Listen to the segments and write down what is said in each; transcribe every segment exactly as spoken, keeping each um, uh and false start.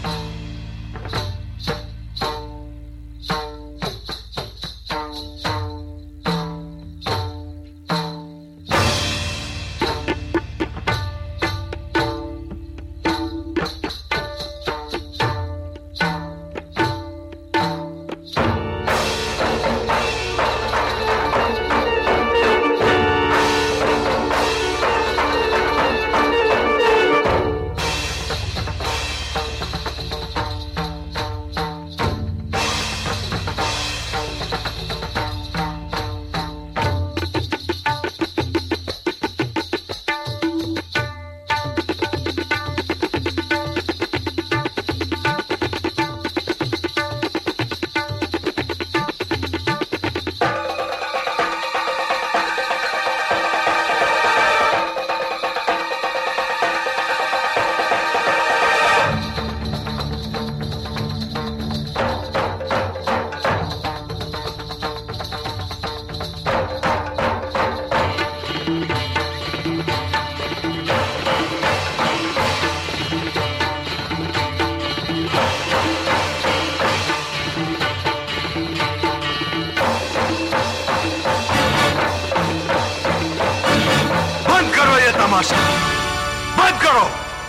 बंद करो।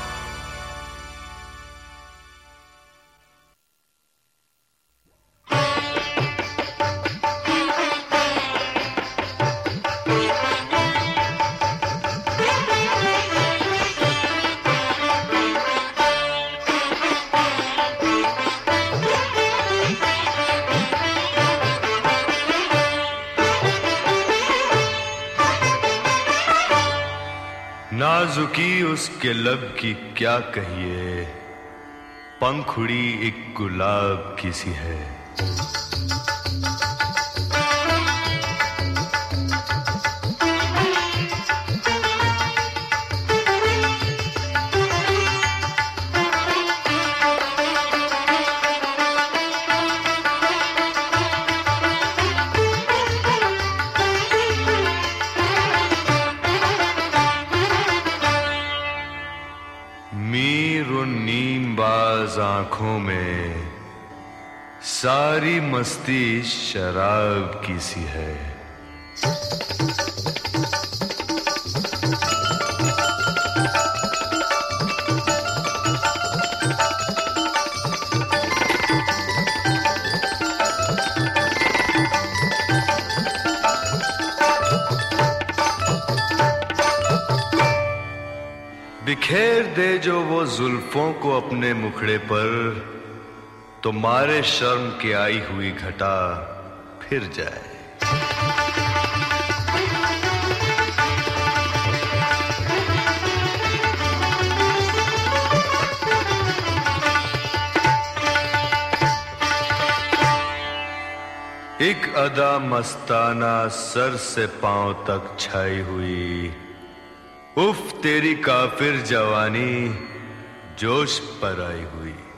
नाजुकी उसके लब की क्या कहिए, पंखुड़ी एक गुलाब की सी है। मीर नीमबाज आंखों में सारी मस्ती शराब की सी है। बिखेर दे जो वो जुल्फों को अपने मुखड़े पर, तो मारे शर्म की आई हुई घटा फिर जाए। एक अदा मस्ताना सर से पांव तक छाई हुई, उफ तेरी काफिर जवानी जोश पर आई हुई।